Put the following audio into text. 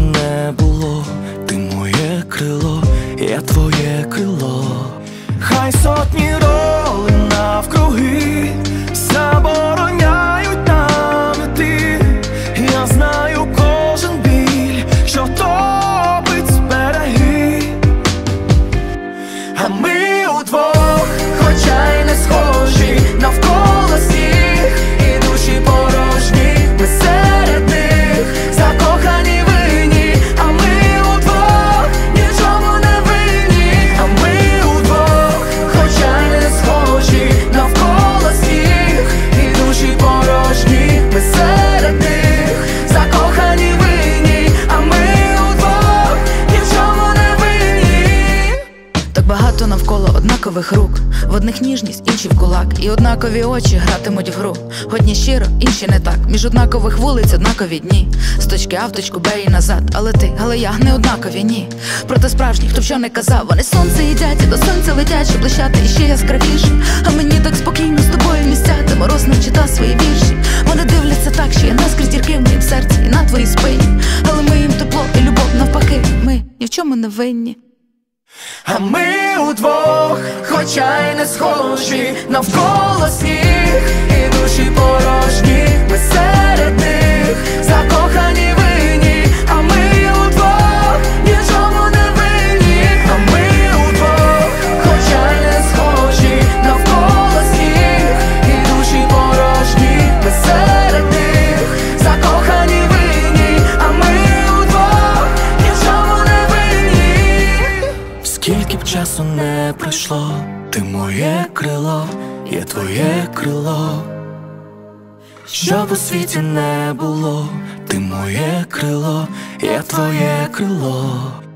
не було, ти моє крило, я твоє крило. Хай сотні роли навкруги забороняють нам іти. Я знаю кожен біль, що топить з береги. А ми удвох, хоча й не схожі, навколо сніг і душі порожні. Ми серед них закохані винні, а ми удвох нічому не винні. А ми удвох, хоча й не схожі, навколо сніг і душі порожні. Ми серед них закохані винні, а ми удвох нічому не винні. Так багато навколо однакових рук, в одних ніжність, інші в кулак, і однакові очі гратимуть в гру. Одні щиро, інші не так. Між однакових вулиць однакові дні, з точки А в точку Б і назад. Але я не однакові, ні. Проте справжні, хто б що не казав, вони сонце їдять і до сонця летять, щоб блищати іще яскравіше. А мені так спокійно з тобою в місця, де мороз не читав свої вірші. Вони дивляться так, що я наскрізь дірки в моїм серці і на твоїй спині. Але ми їм тепло і любов навпаки, ми ні в чому не винні. А ми удвох, хоча й не схожі, навколо сніг і душі порожні. Ми серед них закохані винні, а ми удвох нічому не винні. А ми удвох, хоча й не схожі, навколо сніг і душі порожні. Ми серед них закохані винні, а ми удвох нічому не винні. Скільки б часу не пройшло, ти моє крило, я твоє крило. Щоб у світі не було, ти моє крило, я твоє крило.